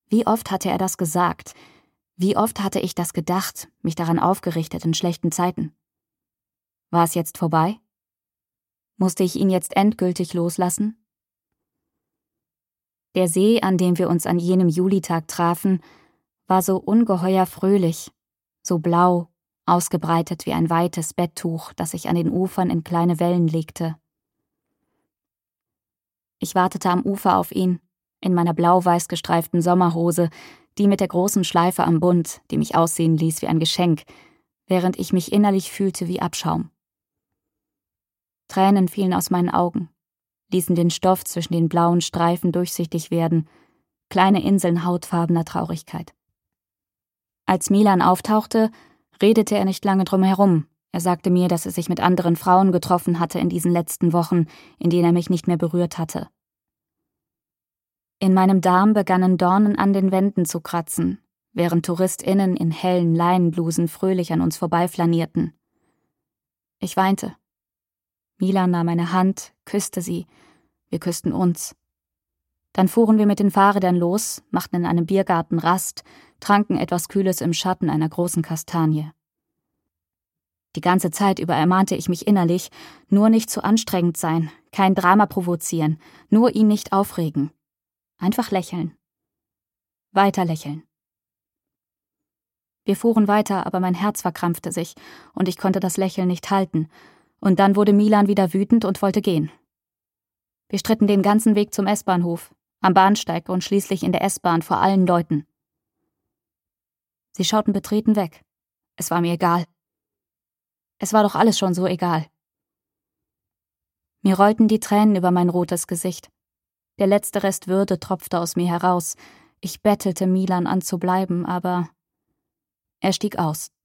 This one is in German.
Wie oft hatte er das gesagt? Wie oft hatte ich das gedacht, mich daran aufgerichtet in schlechten Zeiten? War es jetzt vorbei? Musste ich ihn jetzt endgültig loslassen? Der See, an dem wir uns an jenem Julitag trafen, war so ungeheuer fröhlich, so blau, ausgebreitet wie ein weites Betttuch, das sich an den Ufern in kleine Wellen legte. Ich wartete am Ufer auf ihn, in meiner blau-weiß gestreiften Sommerhose, die mit der großen Schleife am Bund, die mich aussehen ließ wie ein Geschenk, während ich mich innerlich fühlte wie Abschaum. Tränen fielen aus meinen Augen, ließen den Stoff zwischen den blauen Streifen durchsichtig werden, kleine Inseln hautfarbener Traurigkeit. Als Milan auftauchte, redete er nicht lange drum herum. Er sagte mir, dass er sich mit anderen Frauen getroffen hatte in diesen letzten Wochen, in denen er mich nicht mehr berührt hatte. In meinem Darm begannen Dornen an den Wänden zu kratzen, während TouristInnen in hellen Leinenblusen fröhlich an uns vorbeiflanierten. Ich weinte. Milan nahm meine Hand, küsste sie. Wir küssten uns. Dann fuhren wir mit den Fahrrädern los, machten in einem Biergarten Rast, tranken etwas Kühles im Schatten einer großen Kastanie. Die ganze Zeit über ermahnte ich mich innerlich, nur nicht zu anstrengend sein, kein Drama provozieren, nur ihn nicht aufregen. Einfach lächeln. Weiter lächeln. Wir fuhren weiter, aber mein Herz verkrampfte sich und ich konnte das Lächeln nicht halten. Und dann wurde Milan wieder wütend und wollte gehen. Wir stritten den ganzen Weg zum S-Bahnhof, am Bahnsteig und schließlich in der S-Bahn vor allen Leuten. Sie schauten betreten weg. Es war mir egal. Es war doch alles schon so egal. Mir rollten die Tränen über mein rotes Gesicht. Der letzte Rest Würde tropfte aus mir heraus. Ich bettelte Milan an zu bleiben, aber er stieg aus.